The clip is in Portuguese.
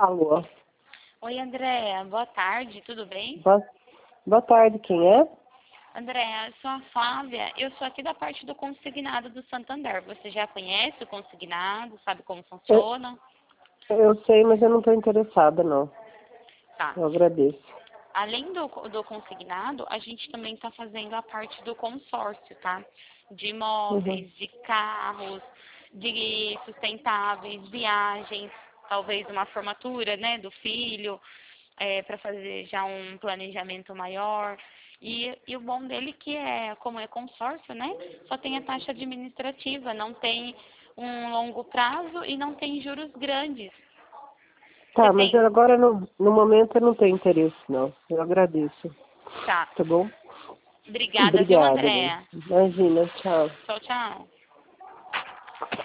Alô? Oi, Andréa. Boa tarde, tudo bem? Boa tarde, quem é? Andréa, eu sou a Flávia. Eu sou aqui da parte do consignado do Santander. Você já conhece o consignado? Sabe como Eu, funciona? eu sei, mas eu não estou interessada, não. Tá. Eu agradeço. Além do consignado, a gente também está fazendo a parte do consórcio, tá? De Uhum. imóveis, de carros, de sustentáveis, viagens, talvez uma formatura, né, do filho, para fazer já um planejamento maior. E o bom dele que é, como é consórcio, né, só tem a taxa administrativa, não tem um longo prazo e não tem juros grandes. Você Tá, mas tem? agora no momento eu não tenho interesse, não. Eu agradeço. Tá. Tá bom? Obrigada, viu, Obrigada, viu? Andréa? Imagina, tchau. Tchau, tchau.